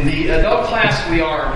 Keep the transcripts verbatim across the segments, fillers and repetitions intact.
In the adult class, we are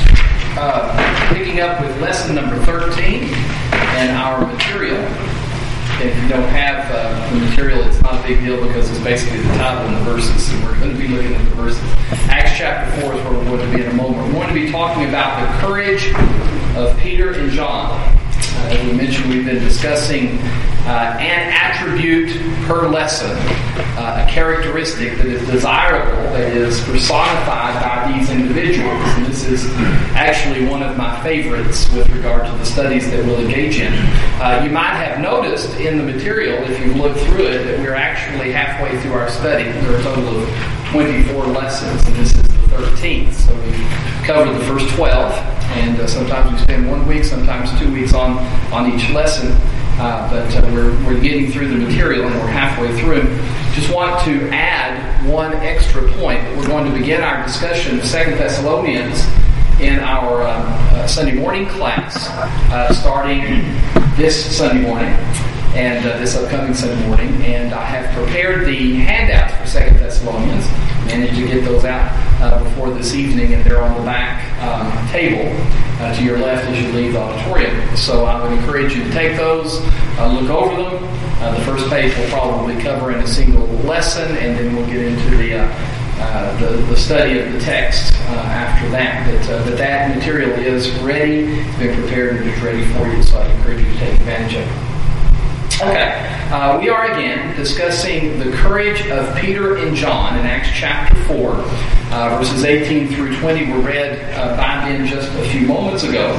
uh, picking up with lesson number thirteen and our material. If you don't have uh, the material, it's not a big deal because it's basically the title and the verses, and we're going to be looking at the verses. Acts chapter four is where we're going to be in a moment. We're going to be talking about the courage of Peter and John. Uh, as we mentioned, we've been discussing uh, an attribute per lesson, uh, a characteristic that is desirable, that is personified by these individuals. And this is actually one of my favorites with regard to the studies that we'll engage in. Uh, you might have noticed in the material, if you've looked through it, that we're actually halfway through our study. There are a total of twenty-four lessons, and this is the thirteenth. So we've covered the first twelve, and uh, sometimes we spend one week, sometimes two weeks on, on each lesson. Uh, but uh, we're, we're getting through the material, and we're halfway through. Just want to add one extra point. We're going to begin our discussion of Second Thessalonians in our uh, uh, Sunday morning class, uh, starting this Sunday morning and uh, this upcoming Sunday morning. And I have prepared the handouts for Second Thessalonians. Managed to get those out uh, before this evening, and they're on the back um, table uh, to your left as you leave the auditorium. So I would encourage you to take those, uh, look over them. Uh, the first page we'll probably cover in a single lesson, and then we'll get into the uh, uh, the, the study of the text uh, after that. But, uh, but that material is ready, it's been prepared, and it's ready for you. So I encourage you to take advantage of it. Okay, uh, we are again discussing the courage of Peter and John in Acts chapter four. Uh, verses eighteen through twenty were read uh, by Ben just a few moments ago.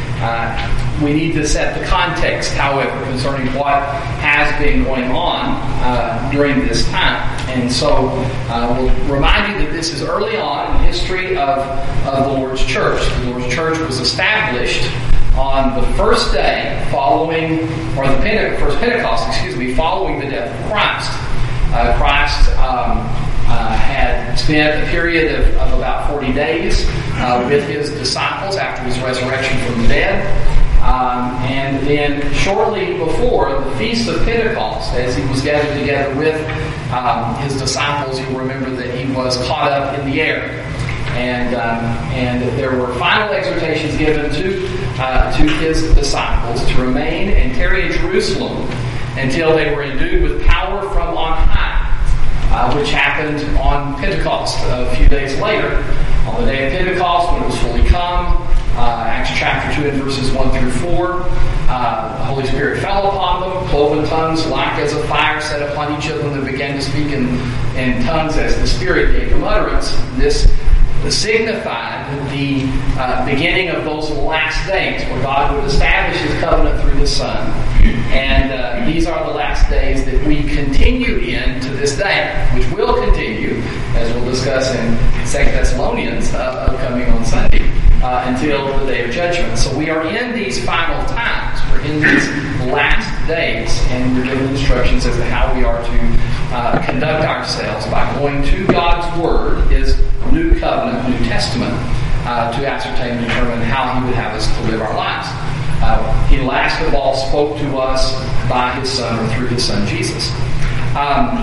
Uh, we need to set the context, however, concerning what has been going on uh, during this time. And so uh, we'll remind you that this is early on in the history of, of the Lord's Church. The Lord's Church was established on the first day following, or the Pente- first Pentecost, excuse me, following the death of Christ. Uh, Christ um, uh, had spent a period of, of about forty days uh, with his disciples after his resurrection from the dead. Um, and then shortly before the Feast of Pentecost, as he was gathered together with um, his disciples, you'll remember that he was caught up in the air. And um, and there were final exhortations given to uh, to his disciples to remain and tarry in Jerusalem until they were endued with power from on high, uh, which happened on Pentecost a few days later. On the day of Pentecost, when it was fully come, uh, Acts chapter two and verses one through four, uh, the Holy Spirit fell upon them, cloven tongues like as a fire set upon each of them, that began to speak in, in tongues as the Spirit gave them utterance. This signified the uh, beginning of those last days where God would establish His covenant through His Son. And uh, these are the last days that we continue in to this day, which will continue, as we'll discuss in Second Thessalonians uh, upcoming on Sunday, uh, until the day of judgment. So we are in these final times. We're in these last days, and we're given instructions as to how we are to uh, conduct ourselves by going to God's Word, His New Covenant, New Testament, uh, to ascertain and determine how He would have us to live our lives. Uh, he last of all spoke to us by His Son, or through His Son Jesus. Um,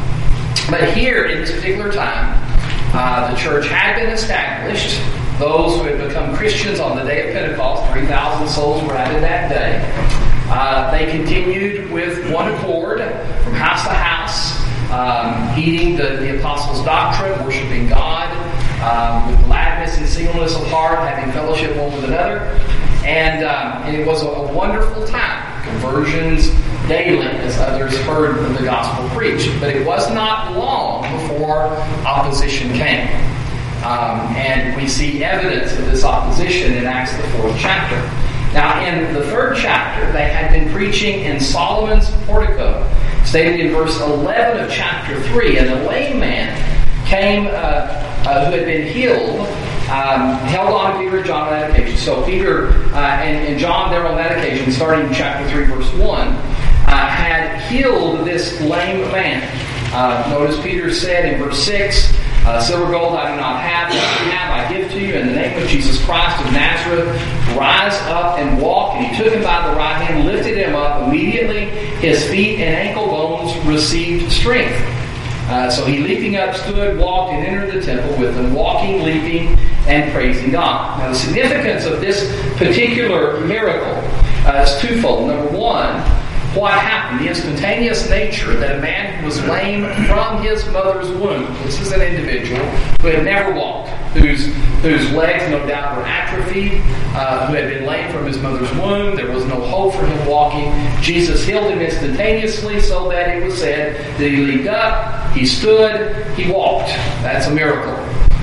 but here, in this particular time, uh, the church had been established. Those who had become Christians on the day of Pentecost, three thousand souls were added that day. Uh, they continued with one accord from house to house, um, heeding the, the apostles' doctrine, worshiping God, um, with gladness and singleness of heart, having fellowship one with another. And, um, and it was a, a wonderful time. Conversions daily as others heard the gospel preached. But it was not long before opposition came. Um, and we see evidence of this opposition in Acts, the fourth chapter. Now, in the third chapter, they had been preaching in Solomon's portico, stated in verse eleven of chapter three. And a lame man came, uh, uh, who had been healed, um, held on to Peter and John on that occasion. So Peter uh, and, and John there on that occasion, starting in chapter three, verse one, uh, had healed this lame man. Uh, notice Peter said in verse six, Uh, silver, gold I do not have, but I have, I give to you in the name of Jesus Christ of Nazareth. Rise up and walk. And he took him by the right hand, lifted him up. Immediately his feet and ankle bones received strength. Uh, so he leaping up stood, walked, and entered the temple with them, walking, leaping, and praising God. Now the significance of this particular miracle uh, is twofold. Number one, what happened? The instantaneous nature that a man who was lame from his mother's womb, this is an individual who had never walked, whose whose legs no doubt were atrophied, uh, who had been lame from his mother's womb. There was no hope for him walking. Jesus healed him instantaneously, so that it was said that he leaped up, he stood, he walked. That's a miracle.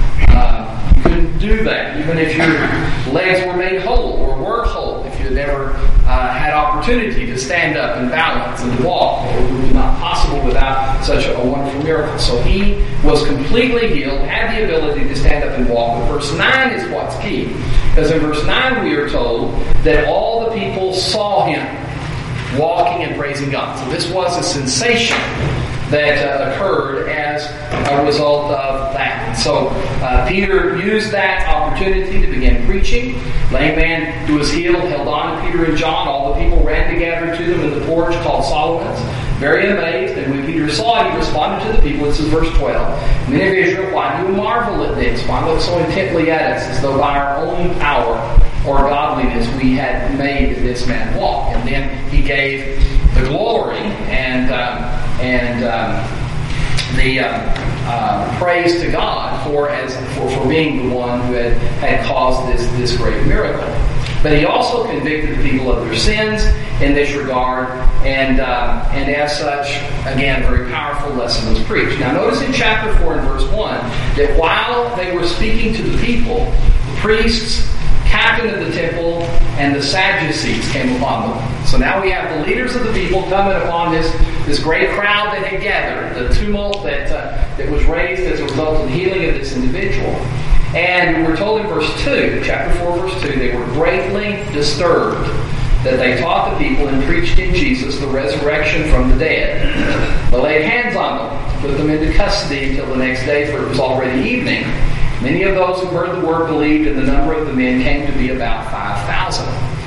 Uh, you couldn't do that, even if your legs were made whole or were whole. If you had never uh, had opportunity to stand up and balance and to walk, it would be not possible without such a wonderful miracle. So he was completely healed, had the ability to stand up and walk. But verse nine is what's key. Because in verse nine we are told that all the people saw him walking and praising God. So this was a sensation that uh, occurred as a result of that. And so uh, Peter used that opportunity to begin preaching. Lame man who was healed held on to Peter and John. All the people ran together to them in the porch called Solomon's, very amazed. And when Peter saw it, he responded to the people. This is verse twelve. Men of Israel, why do you marvel at this? Why look so intently at us, as though by our own power or godliness we had made this man walk? And then he gave the glory and um, and um, the um, uh, praise to God for as for, for being the one who had, had caused this this great miracle. But he also convicted the people of their sins in this regard, and uh, and as such, again, a very powerful lesson was preached. Now, notice in chapter four and verse one that while they were speaking to the people, the priests, captain of the temple, and the Sadducees came upon them. So now we have the leaders of the people coming upon this, this great crowd that had gathered, the tumult that uh, that was raised as a result of the healing of this individual. And we're told in verse two, chapter four, verse two, they were greatly disturbed that they taught the people and preached in Jesus the resurrection from the dead. They laid hands on them, put them into custody until the next day, for it was already evening. Many of those who heard the word believed, and the number of the men came to be about five thousand.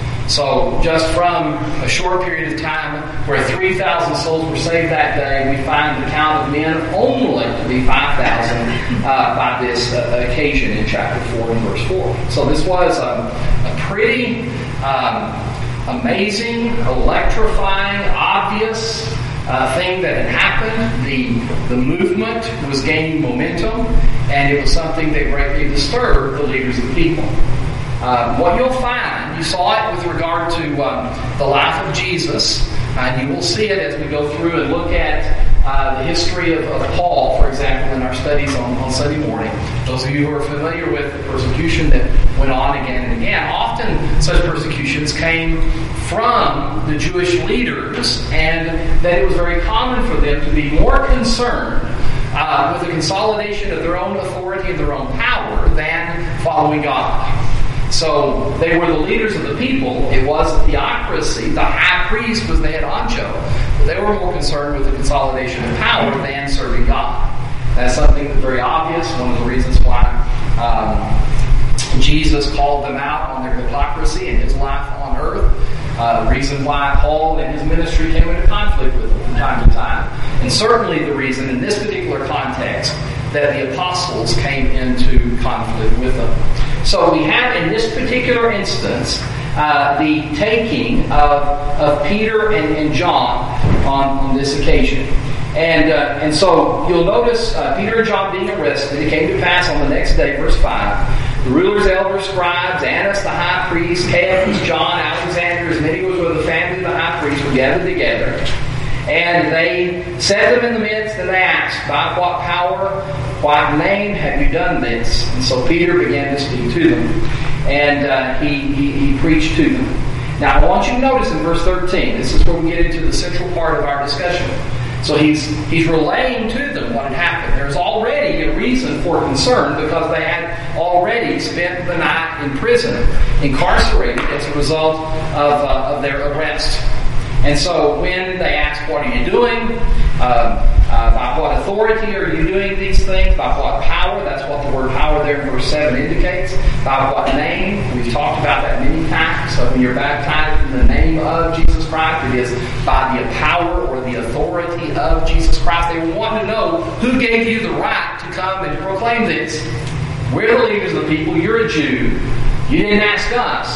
So just from a short period of time where three thousand souls were saved that day, we find the count of men only to be five thousand uh, by this uh, occasion in chapter four and verse four. So this was a, a pretty um, amazing, electrifying, obvious uh, thing that had happened. The, the movement was gaining momentum, and it was something that greatly disturbed the leaders of the people. Um, what you'll find, you saw it with regard to um, the life of Jesus, and you will see it as we go through and look at uh, the history of, of Paul, for example, in our studies on, on Sunday morning. Those of you who are familiar with the persecution that went on again and again, often such persecutions came from the Jewish leaders, and that it was very common for them to be more concerned uh, with the consolidation of their own authority and their own power than following God. So they were the leaders of the people. It was a theocracy. The high priest was the head honcho. But they were more concerned with the consolidation of power than serving God. That's something that's very obvious. One of the reasons why um, Jesus called them out on their hypocrisy in his life on earth. Uh, the reason why Paul and his ministry came into conflict with them from time to time. And certainly the reason in this particular context that the apostles came into conflict with them. So we have in this particular instance uh, the taking of, of Peter and, and John on, on this occasion. And uh, and so you'll notice uh, Peter and John being arrested. It came to pass on the next day, verse five, the rulers, elders, scribes, Annas the high priest, Caiaphas, John, Alexander, as many as were the family of the high priest, were gathered together. And they set them in the midst, and they asked, by what power, what name have you done this? And so Peter began to speak to them, and uh, he, he, he preached to them. Now I want you to notice in verse thirteen, this is where we get into the central part of our discussion. So he's he's relaying to them what had happened. There's already a reason for concern because they had already spent the night in prison, incarcerated as a result of, uh, of their arrest. And so when they ask, what are you doing? Uh, uh, by what authority are you doing these things? By what power? That's what the word power there in verse seven indicates. By what name? We've talked about that many times. So when you're baptized in the name of Jesus Christ, it is by the power or the authority of Jesus Christ. They were wanting to know, who gave you the right to come and proclaim this? We're the leaders of the people. You're a Jew. You didn't ask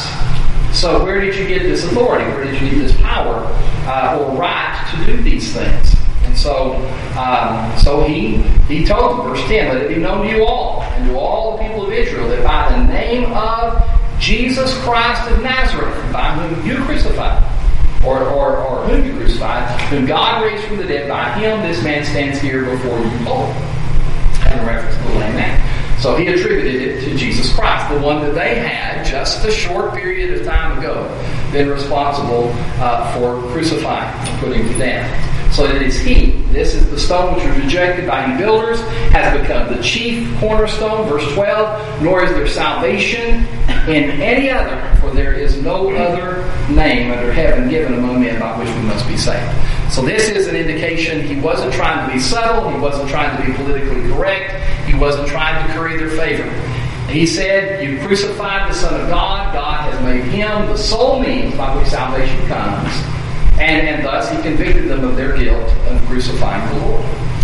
us. So where did you get this authority? Where did you get this power uh, or right to do these things? And so, um, so he he told them, verse ten, let it be known to you all and to all the people of Israel that by the name of Jesus Christ of Nazareth, by whom you crucified, or, or, or whom you crucified, whom God raised from the dead, by him this man stands here before you whole. And a reference to the lame man. So he attributed it to Jesus Christ, the one that they had just a short period of time ago been responsible uh, for crucifying and putting to death. So it is he. This is the stone which was rejected by you builders, has become the chief cornerstone. Verse twelve, nor is there salvation in any other, for there is no other name under heaven given among men by which we must be saved. So this is an indication he wasn't trying to be subtle, he wasn't trying to be politically correct, he wasn't trying to curry their favor. He said, you crucified the Son of God, God has made him the sole means by which salvation comes. And, and thus he convicted them of their guilt of crucifying the Lord.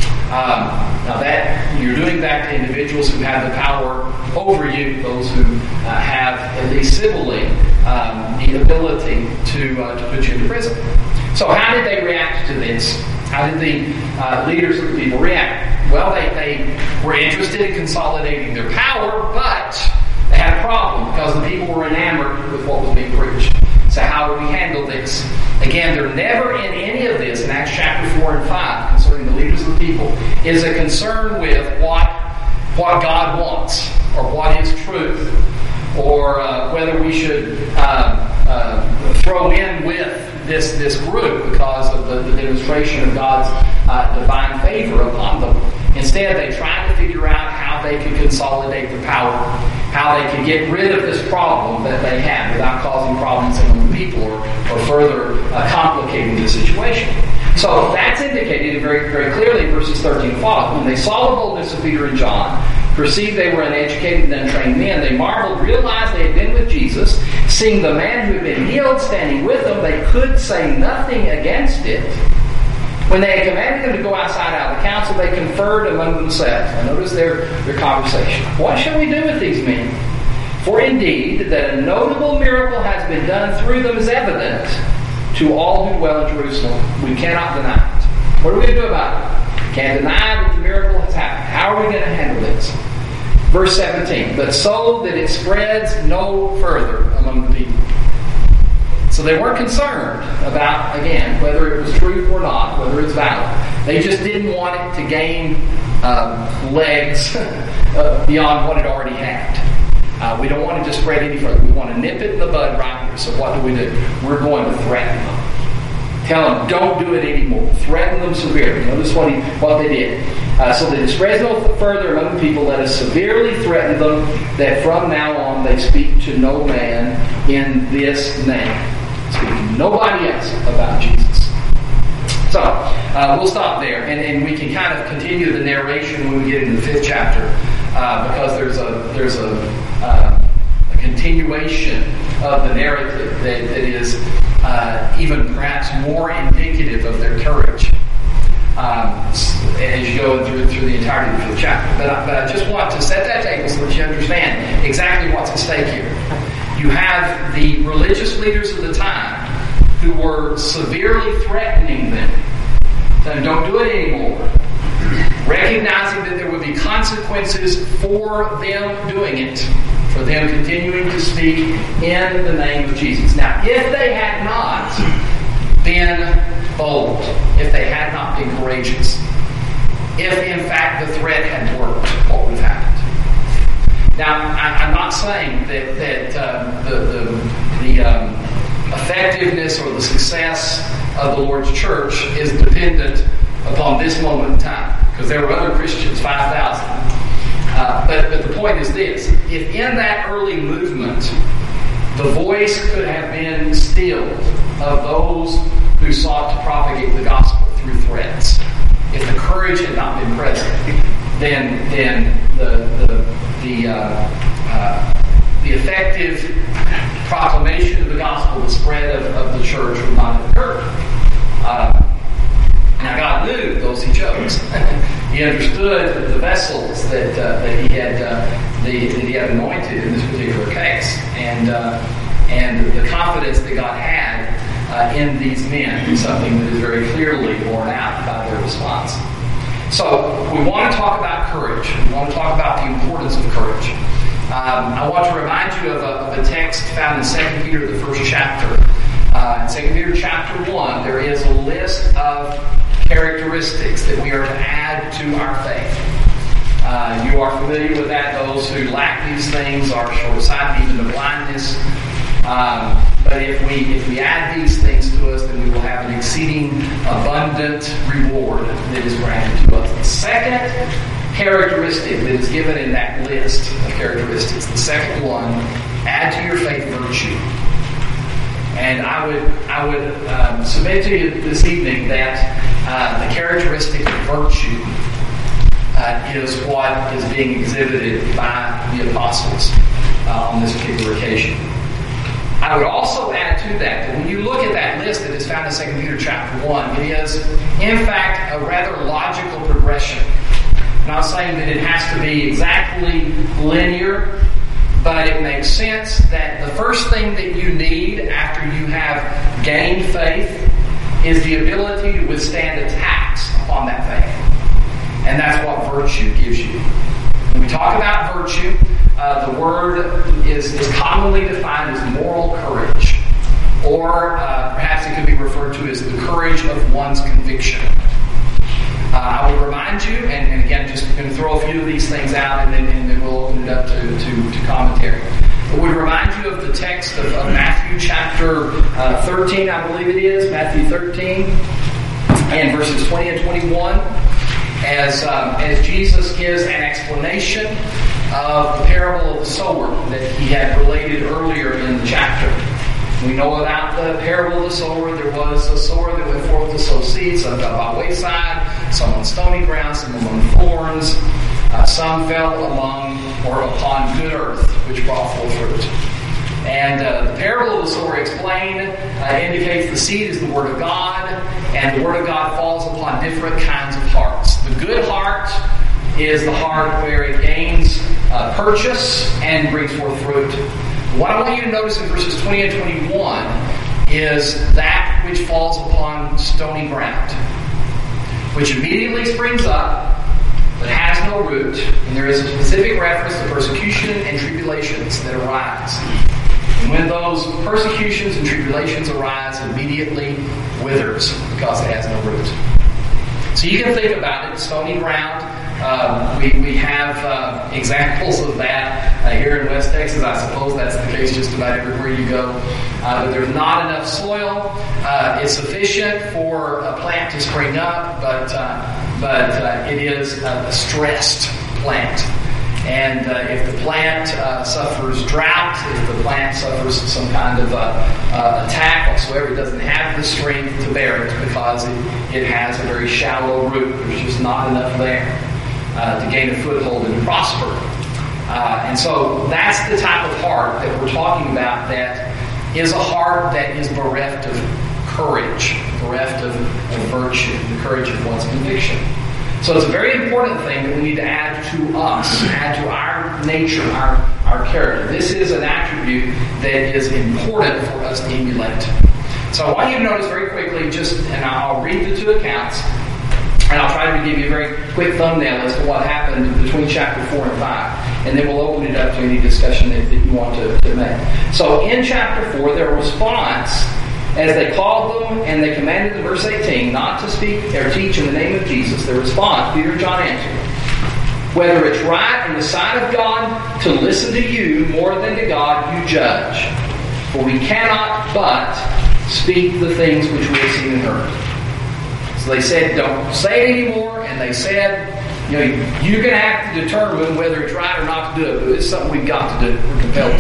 Um, now that you're doing that to individuals who have the power over you, those who uh, have at least civilly um, the ability to uh, to put you into prison. So how did they react to this? How did the uh, leaders of the people react? Well, they, they were interested in consolidating their power, but they had a problem because the people were enamored with what was being preached. So how do we handle this? Again, they're never in any of this in Acts chapter four and five concerning the leaders of the people is a concern with what, what God wants or what is truth or uh, whether we should uh, uh, throw in with this, this group because of the, the demonstration of God's uh, divine favor upon them. Instead, they tried to figure out how they could consolidate the power, how they could get rid of this problem that they had without causing problems among the people or, or further uh, complicating the situation. So that's indicated very, very clearly in verses thirteen and following. When they saw the boldness of Peter and John, perceived they were uneducated and untrained men, they marveled, realized they had been with Jesus. Seeing the man who had been healed standing with them, they could say nothing against it. When they had commanded them to go outside out of the council, they conferred among themselves. Now notice their, their conversation. What shall we do with these men? For indeed, that a notable miracle has been done through them is evident to all who dwell in Jerusalem. We cannot deny it. What are we going to do about it? Can't deny that the miracle has happened. How are we going to handle this? Verse seventeen, but so that it spreads no further among the people. So they weren't concerned about, again, whether it was truth or not, whether it's valid. They just didn't want it to gain um, legs uh, beyond what it already had. Uh, we don't want it to spread any further. We want to nip it in the bud right here. So what do we do? We're going to threaten them. Tell them, don't do it anymore. Threaten them severely. Notice what, he, what they did. Uh, so that it spreads no further among the people, let us severely threaten them that from now on they speak to no man in this name. Speak to nobody else about Jesus. So, uh, we'll stop there. And, and we can kind of continue the narration when we get into the fifth chapter. Uh, because there's a there's a, uh, a continuation of the narrative that, that is uh, even perhaps more indicative of their courage um, as you go through through the entirety of the chapter. But I, but I just want to set that table so that you understand exactly what's at stake here. You have the religious leaders of the time who were severely threatening them, saying, "Don't do it anymore." Recognizing that there would be consequences for them doing it, for them continuing to speak in the name of Jesus. Now, if they had not been bold, if they had not been courageous, if in fact the threat had worked, what would have happened? Now, I, I'm not saying that, that um, the, the, the um, effectiveness or the success of the Lord's church is dependent upon this moment in time. Because there were other Christians, five thousand. Uh, but, but the point is this. If in that early movement the voice could have been stilled of those who sought to propagate the gospel through threats, if the courage had not been present, then, then the, the, the, uh, uh, the effective proclamation of the gospel, the spread of, of the church would not have occurred. Uh, Now God knew those he chose. He understood the vessels that uh, that he had uh, the, that he had anointed in this particular case, and uh, and the confidence that God had uh, in these men is something that is very clearly borne out by their response. So we want to talk about courage. We want to talk about the importance of courage. Um, I want to remind you of a, of a text found in Second Peter, the first chapter. Uh, in Second Peter chapter one, there is a list of characteristics that we are to add to our faith. Uh, you are familiar with that. Those who lack these things are short-sighted, even to blindness. Um, but if we if we add these things to us, then we will have an exceeding abundant reward that is granted to us. The second characteristic that is given in that list of characteristics, the second one, add to your faith virtue. And I would I would um, submit to you this evening that uh, the characteristic of virtue uh, is what is being exhibited by the apostles uh, on this particular occasion. I would also add to that that when you look at that list that is found in Second Peter chapter one, it is in fact a rather logical progression. I'm not saying that it has to be exactly linear, but it makes sense that the first thing that you need after you have gained faith is the ability to withstand attacks upon that faith. And that's what virtue gives you. When we talk about virtue, uh, the word is, is commonly defined as moral courage. Or uh, perhaps it could be referred to as the courage of one's conviction. Uh, I will remind you, and, and again, just going to throw a few of these things out, and then, and then we'll open it up to, to, to commentary. I would remind you of the text of, of Matthew chapter uh, thirteen, I believe it is, Matthew thirteen, and verses twenty and twenty-one, as um, as Jesus gives an explanation of the parable of the sower that he had related earlier in the chapter. We know about the parable of the sower. There was a sower that went forth to sow seeds, some fell by wayside, some on stony ground, some among thorns. Uh, some fell among or upon good earth, which brought forth fruit. And uh, the parable of the sower explained uh, indicates the seed is the Word of God, and the Word of God falls upon different kinds of hearts. The good heart is the heart where it gains uh, purchase and brings forth fruit. What I want you to notice in verses twenty and twenty-one is that which falls upon stony ground, which immediately springs up, but has no root, and there is a specific reference to persecution and tribulations that arise. And when those persecutions and tribulations arise, it immediately withers because it has no root. So you can think about it, stony ground. Um, we, we have uh, examples of that uh, here in West Texas. I suppose that's the case just about everywhere you go. Uh, but there's not enough soil. Uh, it's sufficient for a plant to spring up, but uh, but uh, it is a stressed plant. And uh, if the plant uh, suffers drought, if the plant suffers some kind of uh, uh, attack whatsoever, it doesn't have the strength to bear it because it, it has a very shallow root. There's just not enough there. Uh, to gain a foothold and to prosper. Uh, and so that's the type of heart that we're talking about that is a heart that is bereft of courage, bereft of, of virtue, the courage of one's conviction. So it's a very important thing that we need to add to us, add to our nature, our, our character. This is an attribute that is important for us to emulate. So I want you to notice very quickly, just, and I'll read the two accounts, and I'll try to give you a very quick thumbnail as to what happened between chapter four and five. And then we'll open it up to any discussion that, that you want to, to make. So in chapter four, their response, as they called them and they commanded in verse eighteen not to speak or teach in the name of Jesus, their response, Peter and John answered, whether it's right in the sight of God to listen to you more than to God, you judge. For we cannot but speak the things which we have seen and heard. So they said, don't say it anymore, and they said, you know, you're going to have to determine whether it's right or not to do it, but it's something we've got to do. We're compelled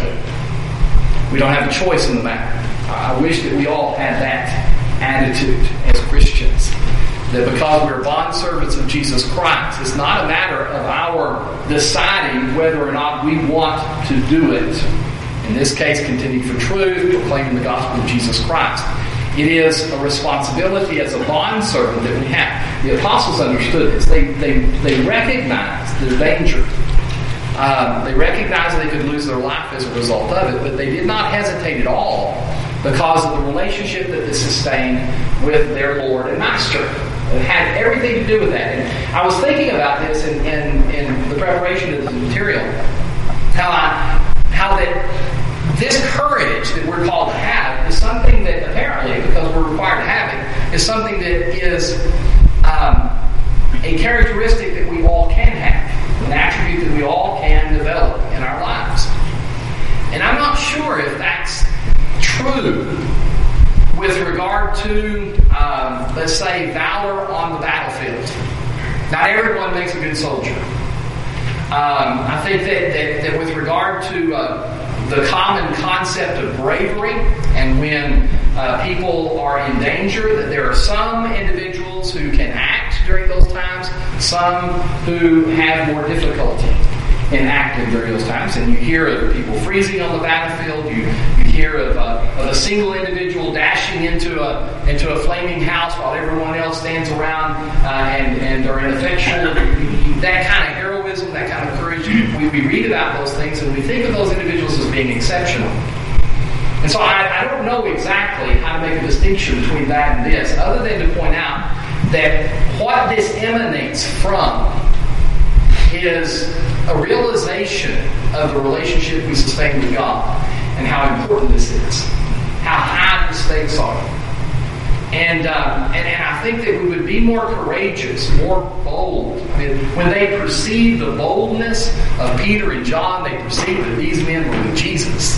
to. We don't have a choice in the matter. I wish that we all had that attitude as Christians, that because we're bondservants of Jesus Christ, it's not a matter of our deciding whether or not we want to do it. In this case, continue for truth, proclaiming the gospel of Jesus Christ. It is a responsibility as a bondservant that we have. The apostles understood this. They, they, they recognized their danger. Um, they recognized that they could lose their life as a result of it, but they did not hesitate at all because of the relationship that they sustained with their Lord and Master. It had everything to do with that. And I was thinking about this in, in, in the preparation of the material, how I, how that this courage that we're called to have is something that apparently, because we're required to have it, is something that is um, a characteristic that we all can have, an attribute that we all can develop in our lives. And I'm not sure if that's true with regard to, um, let's say, valor on the battlefield. Not everyone makes a good soldier. Um, I think that, that, that with regard to uh, the common concept of bravery, and when uh, people are in danger, that there are some individuals who can act during those times, some who have more difficulty in acting during those times. And you hear of people freezing on the battlefield. You, you hear of, uh, of a single individual dashing into a into a flaming house while everyone else stands around uh, and, and are ineffectual. That kind of heroism, that kind of courage, we, we read about those things and we think of those individuals as being exceptional. And so I, I don't know exactly how to make a distinction between that and this, other than to point out that what this emanates from is a realization of the relationship we sustain with God and how important this is, how high the stakes are. And, uh, and and I think that we would be more courageous, more bold. I mean, when they perceived the boldness of Peter and John, they perceived that these men were with Jesus.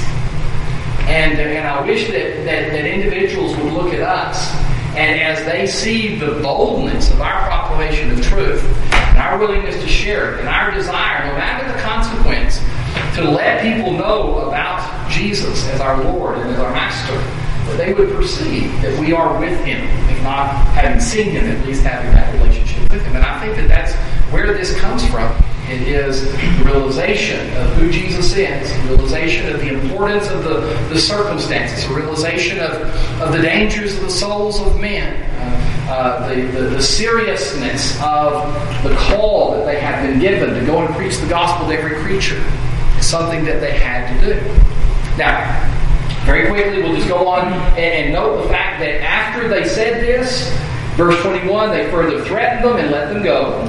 And, and I wish that, that, that individuals would look at us, and as they see the boldness of our proclamation of truth, and our willingness to share it, and our desire, no matter the consequence, to let people know about Jesus as our Lord and as our Master, that they would perceive that we are with Him, if not having seen Him, at least having that relationship with Him. And I think that that's where this comes from. It is the realization of who Jesus is, the realization of the importance of the, the circumstances, the realization of, of the dangers of the souls of men, uh, uh, the, the, the seriousness of the call that they have been given to go and preach the gospel to every creature. It's something that they had to do. Now, very quickly, we'll just go on and, and note the fact that after they said this, verse twenty-one, they further threatened them and let them go.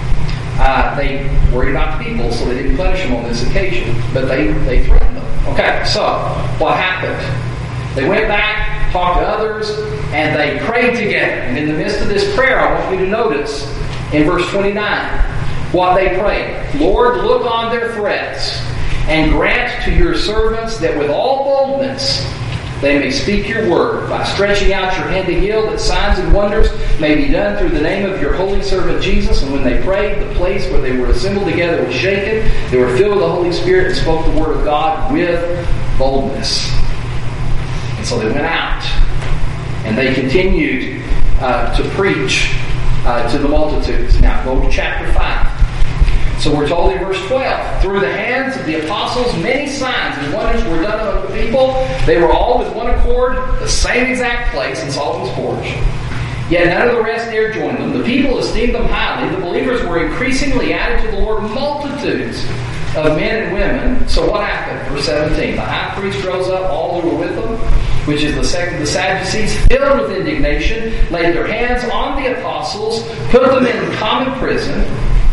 Uh, they worried about the people, so they didn't punish them on this occasion, but they, they threatened them. Okay, so what happened? They went back, talked to others, and they prayed together. And in the midst of this prayer, I want you to notice in verse twenty-nine what they prayed. Lord, look on their threats, and grant to your servants that with all boldness they may speak your word by stretching out your hand to heal, that signs and wonders may be done through the name of your holy servant Jesus. And when they prayed, the place where they were assembled together was shaken. They were filled with the Holy Spirit and spoke the word of God with boldness. And so they went out and they continued uh, to preach uh, to the multitudes. Now go to chapter five. So we're told in verse twelve, through the hands of the apostles, many signs and wonders were done among the people. They were all with one accord, the same exact place in Solomon's porch. Yet none of the rest dared join them. The people esteemed them highly. The believers were increasingly added to the Lord, multitudes of men and women. So what happened? Verse seventeen, the high priest rose up, all who were with them, which is the second of the Sadducees, filled with indignation, laid their hands on the apostles, put them in common prison.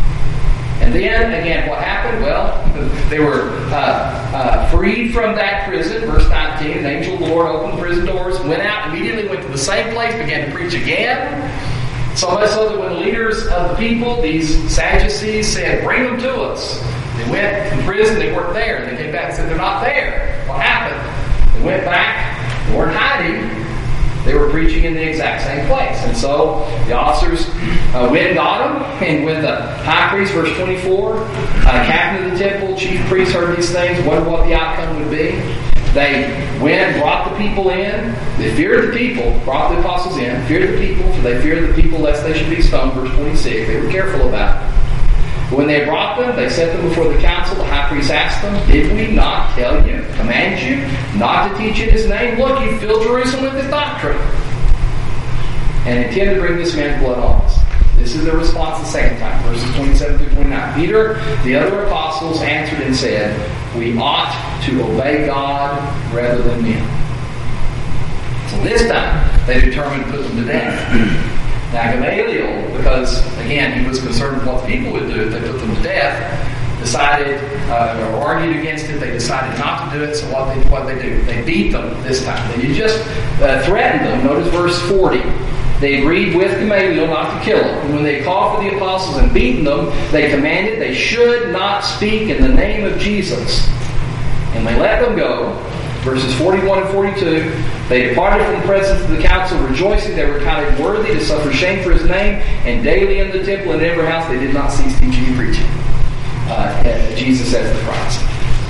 And then, again, what happened? Well, they were uh, uh, freed from that prison. Verse nineteen, an angel of the Lord opened the prison doors, went out, immediately went to the same place, began to preach again. So much so that when the leaders of the people, these Sadducees, said, bring them to us. They went from prison, they weren't there. They came back and said, they're not there. What happened? They went back, they weren't hiding. They were preaching in the exact same place. And so the officers uh, went and got them. And when the high priest, verse twenty-four, uh, captain of the temple, chief priest heard these things, wondered what the outcome would be. They went and brought the people in. They feared the people, brought the apostles in, feared the people, for they feared the people lest they should be stoned. Verse twenty-six, they were careful about it. When they brought them, they set them before the council. The high priest asked them, did we not tell you, command you, not to teach in his name? Look, you fill Jerusalem with this doctrine. and intend to bring this man's blood on us. This is the response the second time, verses twenty-seven through twenty-nine. Peter, the other apostles, answered and said, we ought to obey God rather than men. So this time, they determined to put them to death. Now Gamaliel, because, again, he was concerned with what the people would do if they put them to death, decided, uh, or argued against it. They decided not to do it, so what they what they do? They beat them this time. They just uh, threatened them. Notice verse forty. They agreed with Gamaliel not to kill him. And when they called for the apostles and beaten them, they commanded they should not speak in the name of Jesus. And they let them go. Verses forty-one and forty-two, they departed from the presence of the council, rejoicing they were counted worthy to suffer shame for his name, and daily in the temple and in every house they did not cease teaching and preaching uh, Jesus as the Christ.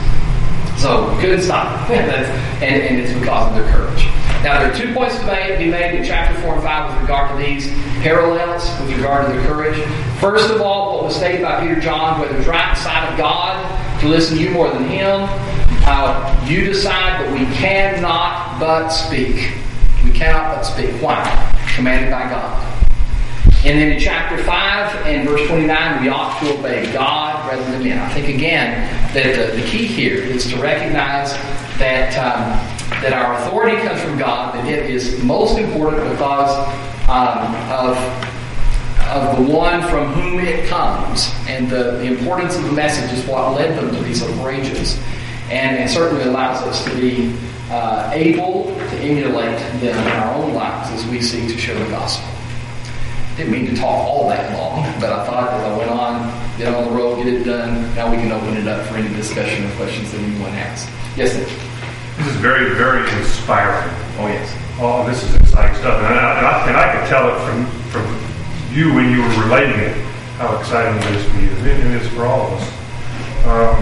So we couldn't stop it. and, and it's because of their courage. Now there are two points to be made in chapter four and five with regard to these parallels, with regard to their courage. First of all, what was stated by Peter John, whether it's right side of God to listen to you more than him, uh, you decide, but we cannot but speak. We cannot but speak. Why? Commanded by God. And then in chapter five and verse twenty-nine, we ought to obey God rather than men. I think, again, that the, the key here is to recognize that um, that our authority comes from God, that it is most important because um, of, of the one from whom it comes. And the, the importance of the message is what led them to be so courageous. And it certainly allows us to be uh, able to emulate them in our own lives as we seek to share the gospel. Didn't mean to talk all that long, but I thought as I went on, get on the road, get it done. Now we can open it up for any discussion or questions that anyone has. Yes, sir. This is very, very inspiring. Oh, yes. Oh, this is exciting stuff. And I, and I, and I could tell it from, from you when you were relating it, how exciting it is for you. And it is for all of us. Um,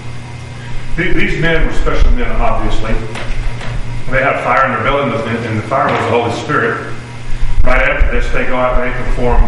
these men were special men, obviously. They had fire in their belly, and the fire was the Holy Spirit. Right after this, they go out and they perform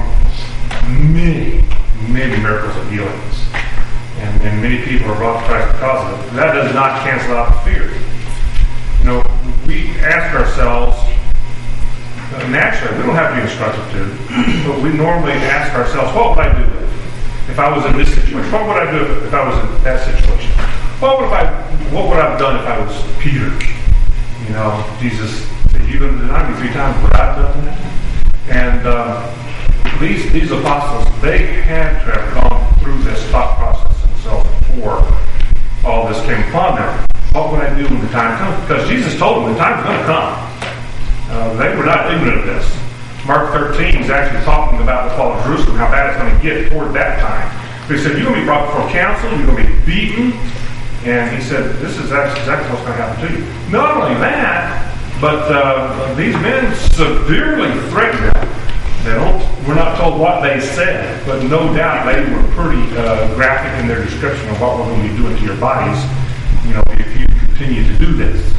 many, many miracles of healings. And, and many people are brought to Christ because of it. That does not cancel out the fear. You know, we ask ourselves, uh, naturally, we don't have to be instructed to, but we normally ask ourselves, what would I do if I was in this situation? What would I do if, if I was in that situation? What would I, what would I have done if I was Peter? You know, Jesus said, you're going to deny me three times. Would I have done that? And uh, these these apostles, they had to have gone through this thought process themselves before all this came upon them. What would I do when the time comes? Because Jesus told them the time's going to come. Uh, they were not ignorant of this. Mark thirteen is actually talking about the fall of Jerusalem, how bad it's going to get toward that time. But he said, you're going to be brought before council, you're going to be beaten. And he said, this is exactly what's going to happen to you. Not only that, but uh, these men severely threatened them. They don't, we're not told what they said, but no doubt they were pretty uh, graphic in their description of what we're going to be doing to your bodies, you know, if you continue to do this.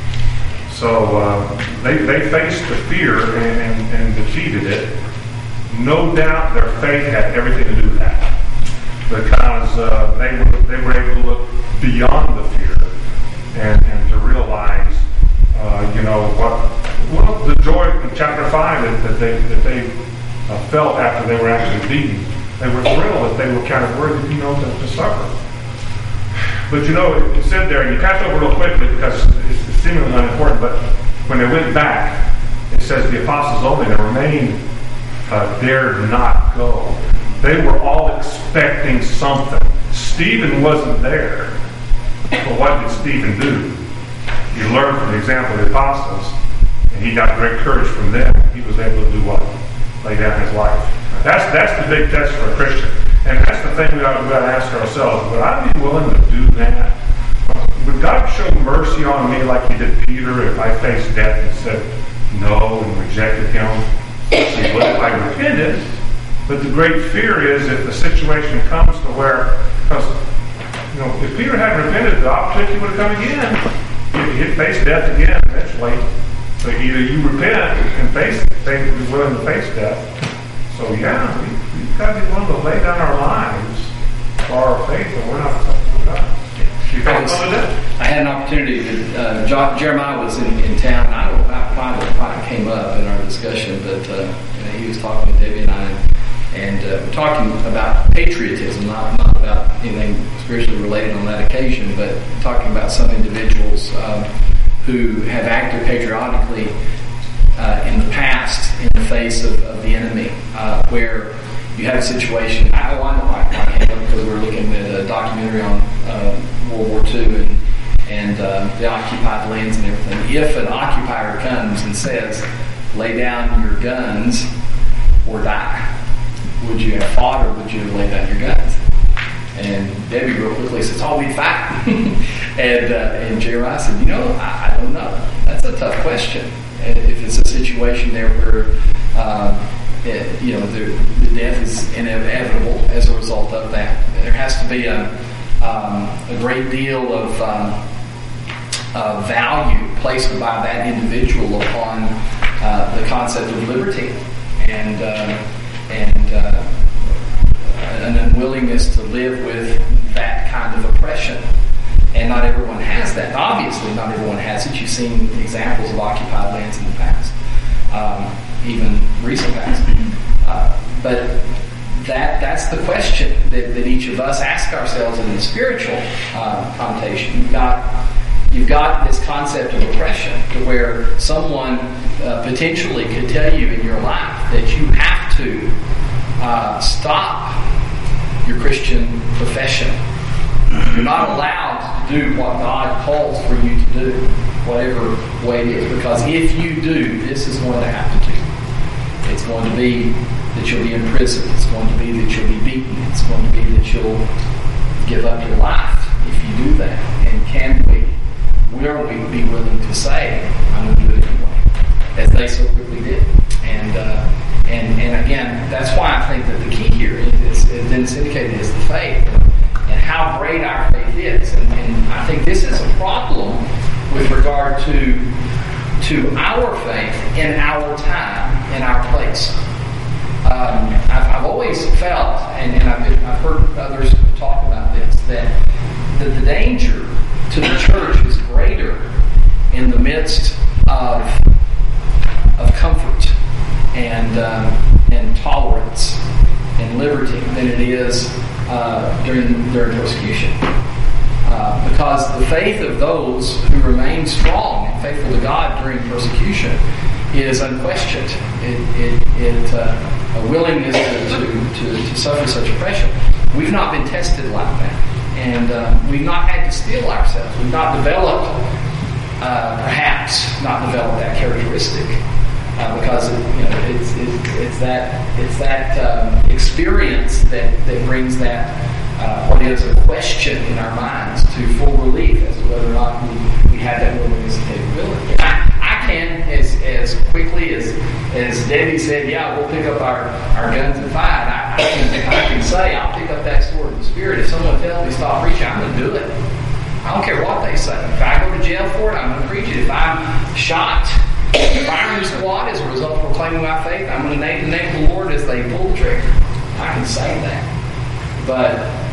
So uh, they, they faced the fear and, and, and defeated it. No doubt their faith had everything to do with that, because uh, they were they were able to look beyond the fear and, and to realize. Uh, you know what? Well, the joy in chapter five that, that they that they uh, felt after they were actually beaten. They were thrilled that they were kind of worthy, you know, to, to suffer. But you know, it, it said there, and you pass over real quickly because it's, it's seemingly unimportant. But when they went back, it says the apostles only that remained uh, dared not go. They were all expecting something. Stephen wasn't there, but what did Stephen do? He learned from the example of the apostles, and he got great courage from them. He was able to do what? Lay down his life. That's that's the big test for a Christian. And that's the thing we ought, we ought to ask ourselves. Would I be willing to do that? Would God show mercy on me like he did Peter if I faced death and said no and rejected him? He would if I repented. But the great fear is if the situation comes to where, because you know, if Peter hadn't repented, the opportunity would have come again. He'd face death again eventually. So either you repent and face, face be willing to face death. So yeah, we, we've got to be willing to lay down our lives for our faith, but we're not something God. You felt something like that? I had an opportunity. To, uh, Jeremiah was in, in town. I don't know about why, why it came up in our discussion, but uh, you know, he was talking with Debbie and I, and uh, we're talking about patriotism, not, not about anything spiritually related on that occasion, but talking about some individuals um, who have acted patriotically uh, in the past in the face of, of the enemy, uh, where you have a situation. I know I know I, I came up because we were looking at a documentary on uh, World War Two and and uh, the occupied lands and everything. If an occupier comes and says, "Lay down your guns or die," would you have fought or would you have laid down your guns? And Debbie real quickly says, "Oh, we'd fight." and uh, and Jeremiah said, "You know, I, I don't know. That's a tough question. If it's a situation there where um, it, you know the, the death is inevitable as a result of that, there has to be a um, a great deal of um, uh, value placed by that individual upon uh, the concept of liberty and uh, and uh, an unwillingness to live with that kind of oppression." And not everyone has that. Obviously, not everyone has it. You've seen examples of occupied lands in the past, um, even recent past. Uh, but that that's the question that, that each of us ask ourselves in the spiritual uh, connotation. You've got you've got this concept of oppression, to where someone uh, potentially could tell you in your life that you have to uh, stop your Christian profession. You're not allowed to do what God calls for you to do, whatever way it is, because if you do, this is going to happen to you. It's going to be that you'll be imprisoned. It's going to be that you'll be beaten. It's going to be that you'll give up your life if you do that. And can we, will we be willing to say, "I'm going to do it anyway," as they so quickly did? And uh, and and again, that's why I think that the key here is, as Dennis indicated, is the faith. And how great our faith is. And, and I think this is a problem with regard to to our faith in our time, in our place. Um, I've, I've always felt, and, and I've, been, I've heard others talk about this, that, that the danger to the church is greater in the midst of, of comfort and, um, and tolerance and liberty than it is Uh, during during persecution, uh, because the faith of those who remain strong and faithful to God during persecution is unquestioned. It, it, it uh, a willingness to, to, to, to suffer such oppression. We've not been tested like that, and uh, we've not had to steel ourselves. We've not developed, uh, perhaps, not developed that characteristic. Uh, because it, you know it's, it's it's that it's that um, experience that, that brings that uh, what is a question in our minds to full relief as to whether or not we, we have that willingness and capability. I, I can as as quickly as as Debbie said, yeah, we'll pick up our, our guns and fight. I, I can I can say I'll pick up that sword of the Spirit. If someone tells me stop preaching, I'm going to do it. I don't care what they say. If I go to jail for it, I'm going to preach it. If I'm shot, firing squad as a result of proclaiming my faith, I'm going to name the name of the Lord as they pull the trigger. I can say that. But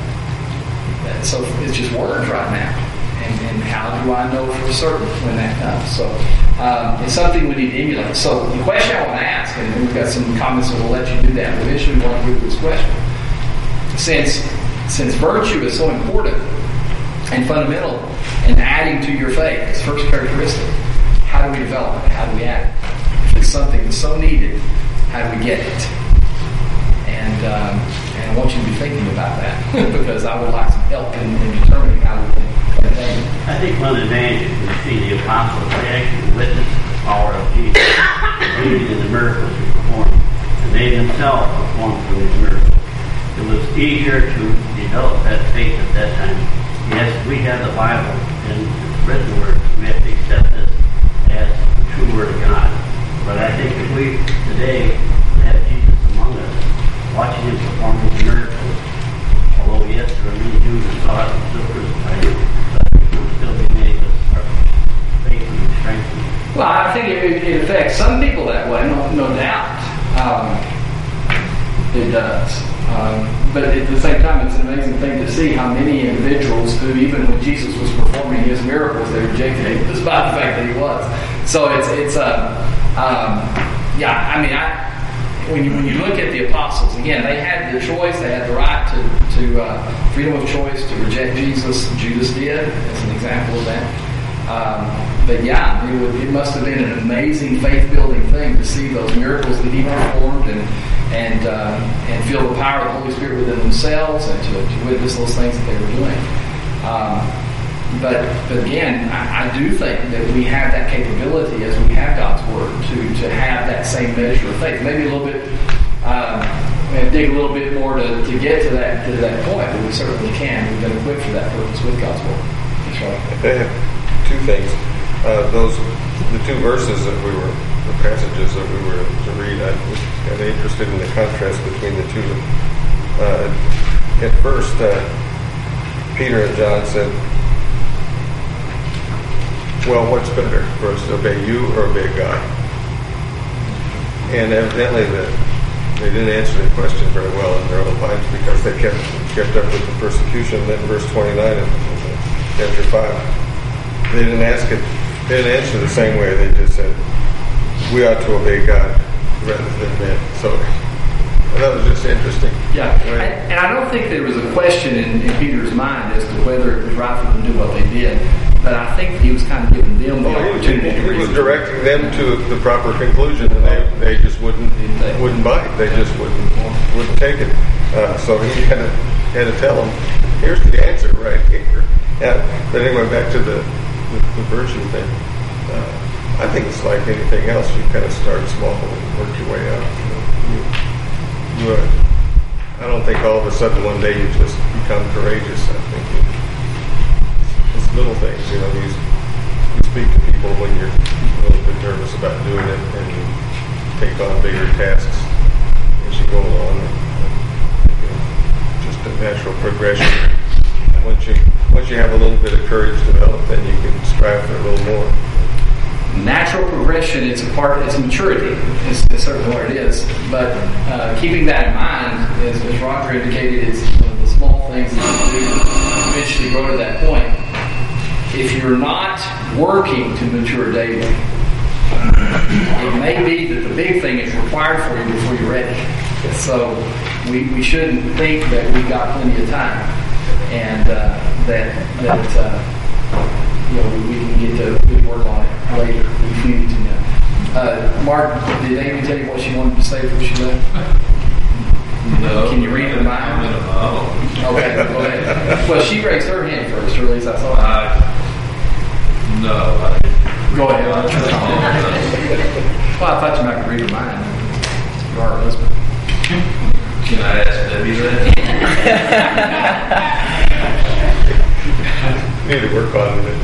so it's just words right now. And, and how do I know for certain when that comes? So um, it's something we need to emulate. So the question I want to ask, and we've got some comments that will let you do that, but eventually we want to move to this question. Since, since virtue is so important and fundamental in adding to your faith, it's the first characteristic. How do we develop it? How do we add it? If it's something that's so needed, how do we get it? And um, and I want you to be thinking about that because I would like some help in, in determining how we can attain it. I think one of the advantages we see the apostles, they actually witnessed the power of Jesus, believing in the miracles he performed, and they themselves performed those miracles. It was easier to develop that faith at that time. Yes, we have the Bible and its written word. We have to accept this as the true word of God. But I think if we today have Jesus among us, watching him perform these miracles, although yes, there are many Jews who saw it and still crucified him, but it will still be made us our faith and strengthened. Well, I think it, it affects some people that way, no, no doubt. Um, it does. Um, but at the same time, it's an amazing thing to see how many individuals who, even when Jesus was performing his miracles, they rejected him despite the fact that he was. So it's it's a um, yeah. I mean, I when you when you look at the apostles again, they had the choice, they had the right to to uh, freedom of choice to reject Jesus. Judas did, as an example of that. Um, but yeah, it, would, it must have been an amazing faith-building thing to see those miracles that he performed and and uh, and feel the power of the Holy Spirit within themselves and to, to witness those things that they were doing. Um, but but again, I, I do think that we have that capability as we have God's Word to to have that same measure of faith. Maybe a little bit, um, we have to dig a little bit more to, to get to that to that point, but we certainly can. We've been equipped for that purpose with God's Word. That's right. They have two things. Uh, those the two verses that we were, the passages that we were to read. I was kind of interested in the contrast between the two. Uh, at first, uh, Peter and John said, "Well, what's better for us to obey you or obey God?" And evidently, the, they didn't answer the question very well in their own minds because they kept kept up with the persecution. Then, verse twenty-nine of chapter five, they didn't ask it. They didn't answer the same way. They just said, "We ought to obey God rather than men." So that was just interesting. Yeah, and, and I don't think there was a question in, in Peter's mind as to whether it was right for them to do what they did. But I think he was kind of giving them the well, opportunity. He, to he was reason. directing them to the proper conclusion, and they, they just wouldn't wouldn't bite. They just wouldn't wouldn't take it. Uh, so he had to had to tell them, "Here's the answer right here." Yeah, but anyway, back to the the, the virtue thing. Uh, I think it's like anything else. You kind of start small and work your way up. You, you, uh, I don't think all of a sudden one day you just become courageous. I think you, it's little things. You know, you, you speak to people when you're a little bit nervous about doing it, and you take on bigger tasks as you go along. And, you know, just a natural progression. Once you once you have a little bit of courage developed, then you can strive for a little more. Natural progression, it's a part, it's maturity. It's, it's certainly what it is. But uh, keeping that in mind, as, as Roger indicated, it's you know, the small things that you do eventually grow to that point. If you're not working to mature daily, it may be that the big thing is required for you before you're ready. So we, we shouldn't think that we've got plenty of time and uh, that that uh, you know we, we can get to we can work on it later if we need to know. Uh, Mark, did Amy tell you what she wanted to say before she left? No. Can you read her mind? No. Okay, go ahead. Well, she raised her hand first, or at least I saw. I, no. I, Go ahead. Well, I thought you might read her mind. You are her husband. Can I ask Debbie that? Need to work on it.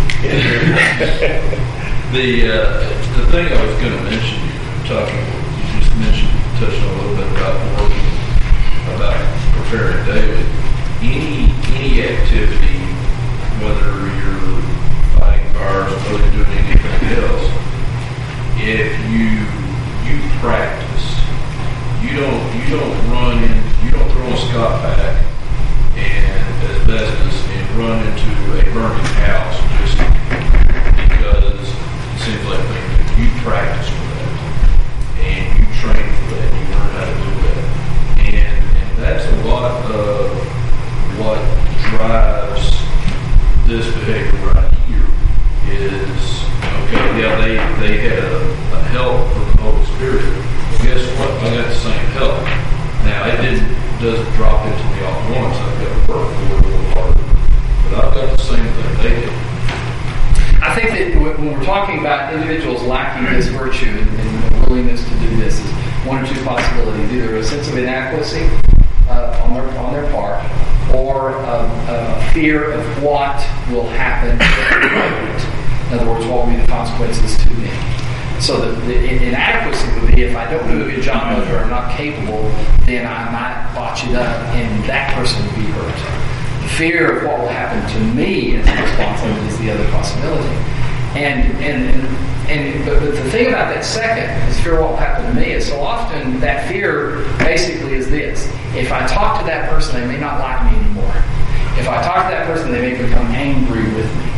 the uh, the thing I was going to mention, you were talking, you just mentioned, touched on a little bit about working, about preparing daily. Any any activity, whether you're fighting cars, whether you're doing anything else, if you you practice, you don't you don't run in, you don't throw a Scott pack and asbestos and run into a burning house just because it seems like things. You practice for that, and you train for that, you learn how to do that, and and that's a lot of what drives this behavior right here. Is okay? Yeah, they they had a, a help from the Holy Spirit. Well, guess what? I got the same help. Now it didn't doesn't drop into me all at once. I've got to work for it a little harder, but I've got the same thing they did. I think that when we're talking about individuals lacking this virtue and, and the willingness to do this, is one or two possibilities: either a sense of inadequacy uh, on their on their part, or um, a fear of what will happen. In other words, what will be the consequences to me? So the, the inadequacy would be if I don't do a good job of it or I'm not capable, then I might botch it up and that person would be hurt. The fear of what will happen to me as a response of it is the other possibility. And and and, and but, but the thing about that second is fear of what will happen to me is so often that fear basically is this: if I talk to that person, they may not like me anymore. If I talk to that person, they may become angry with me. If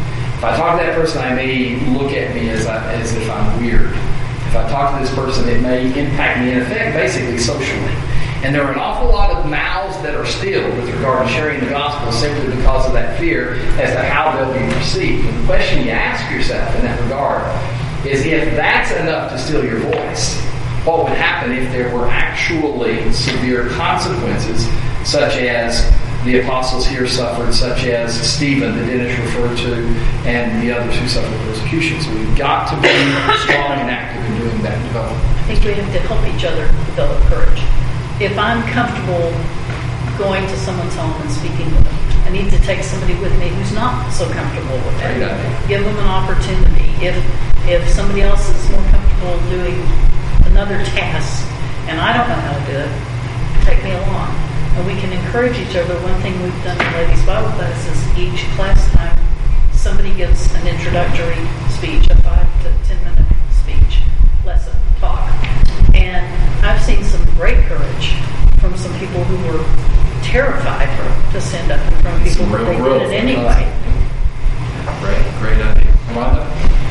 If I talk to that person, I may look at me as, I, as if I'm weird. If I talk to this person, it may impact me in effect, basically socially. And there are an awful lot of mouths that are stilled with regard to sharing the gospel simply because of that fear as to how they'll be perceived. And the question you ask yourself in that regard is, if that's enough to still your voice, what would happen if there were actually severe consequences, such as the apostles here suffered, such as Stephen that Dennis referred to, and the others who suffered persecution? So we've got to be strong and active in doing that development. I think we have to help each other develop courage. If I'm comfortable going to someone's home and speaking with them, I need to take somebody with me who's not so comfortable with that. Right. Give them an opportunity. If if somebody else is more comfortable doing another task and I don't know how to do it, take me along. And we can encourage each other. One thing we've done in Ladies Bible Class is each class time somebody gives an introductory speech, a five to ten minute speech, lesson, talk. And I've seen some great courage from some people who were terrified to stand up in front of people, but they did it anyway. Great, great idea. Rhonda?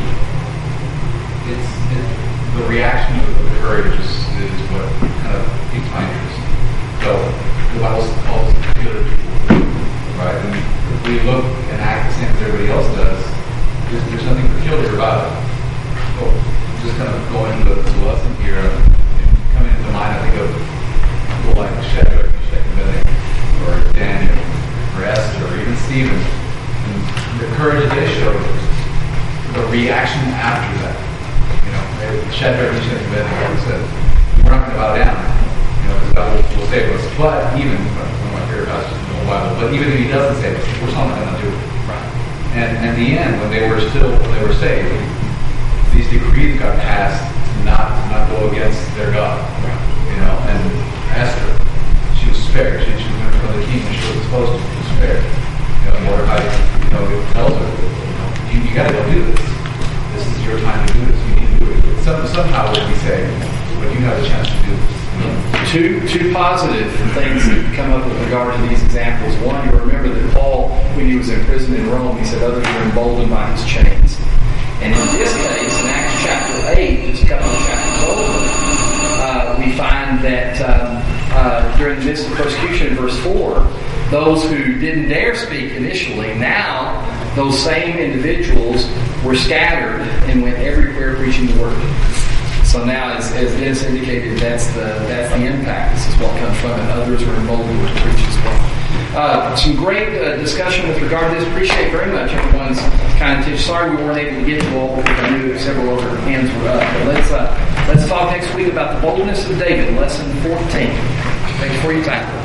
It's it, the reaction of the courage is, is what kind of piques my interest. So the Bible calls peculiar people, right? And if we look and act the same as everybody else does, there's, there's nothing peculiar about it. So just kind of going to the lesson here, and coming into mind, I think of people like Shadrach, Meshach, and Abednego, or Daniel, or Esther, or even Stephen, and the courage that they showed, the reaction after that. You know, Shadrach, Meshach, and Abednego said, "We're not going to bow down. You know, because God will, will save us." But even one of my favorite passages in the Bible. But even if He doesn't save us, we're still not going to do it. Right. And at the end, when they were still, when they were saved, these decrees got passed to not to not go against their God. You know, and Esther, she was spared. She, she went in front of the king, and she wasn't supposed to. She was spared. You know, Mordecai, you know, tells her, you know, you, you got to go do this. This is your time to do this. You need to do it. Some, somehow, what we say, when you have a chance to do this. You know? Two two positive things that come up with regard to these examples. One, you remember that Paul, when he was in prison in Rome, he said others were emboldened by his chains. And in this case, in Acts chapter eight, just a couple of chapters over, uh, we find that um, uh, during the midst of persecution, in verse four, those who didn't dare speak initially, now those same individuals were scattered and went everywhere preaching the word. So now, as, as Dennis indicated, that's the that's the impact. This is what comes from it. Others are emboldened to preach as well. Uh, some great uh, discussion with regard to this. Appreciate very much everyone's kind attention. Sorry we weren't able to get to all because I knew several other hands were up. But let's uh, let's talk next week about the boldness of David, lesson fourteen. Thanks for your time.